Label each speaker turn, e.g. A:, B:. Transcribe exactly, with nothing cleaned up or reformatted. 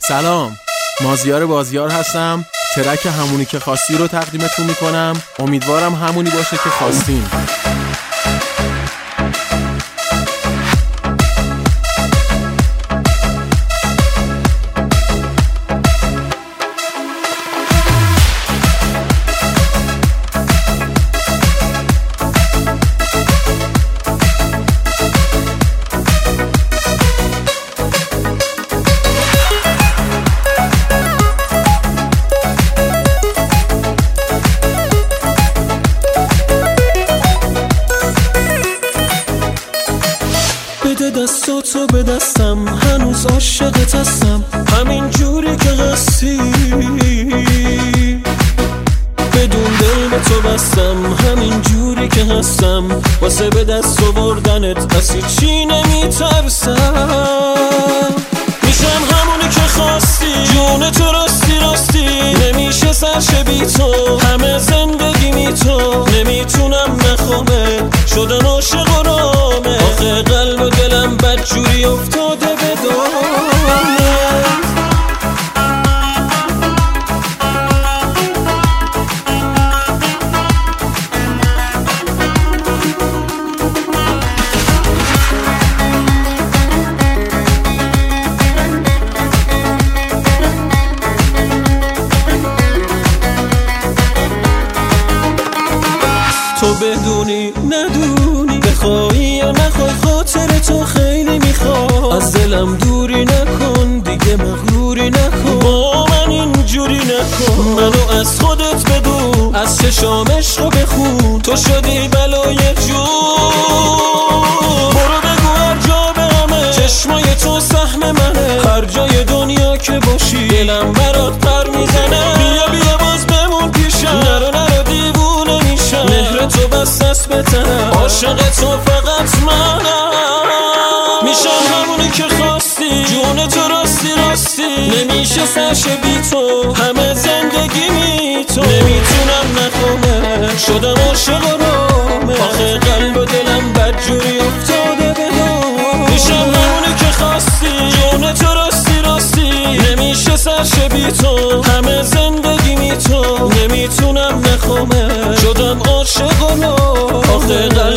A: سلام، مازیار بازیار هستم. ترک همونی که خواستی رو تقدیمتون میکنم. امیدوارم همونی باشه که خواستین.
B: بده دستاتو به دستم، هنوز عاشقت هستم، همین جوری که هستی. بدون دل به تو بستم، همین جوری که هستم، واسه به دست آوردنت از هیچی نمیترسم. میشم همونی که خواستی، جون تو راستی راستی، نمیشه سرشه بی تو، همه زندگی می تو، نمیتونم نخوابه، شدم عاشق و رامه، آخه قلب و دلم بدجوری افتاده به دامه. تو بدونی ندونی، بخوایی یا نخوای، خاطر تو خیلی میخواد، از دلم دوری نکن، دیگه مغروری نکن، با من اینجوری نکن، منو از خودت بدون، از چشام عشقو بخون، تو شدی بلای جون. برو بگو هر جا به همه، چشمای تو سهم منه، هر جای دنیا که باشی دلم برات پر میزنه. بیا بیا باز بمون پیشم، نرو نرو دیوونه میشم، مهر تو بس دست بتنم، عاشق تو فقط منم. میشم همونی که خواستی، جون تو راستی راستی، نمیشه سرشه بی تو، همه زندگی می تو، نمیتونم نخونه، شدم عاشق و رامه، آخه قلب و دلم بدجوری افتاده به دامه. میشم همونی که خواستی، جون تو راستی راستی، نمیشه سرشه بی تو، همه زندگی می تو، نمیتونم نخوامه، شدم عاشق و رامه، آخه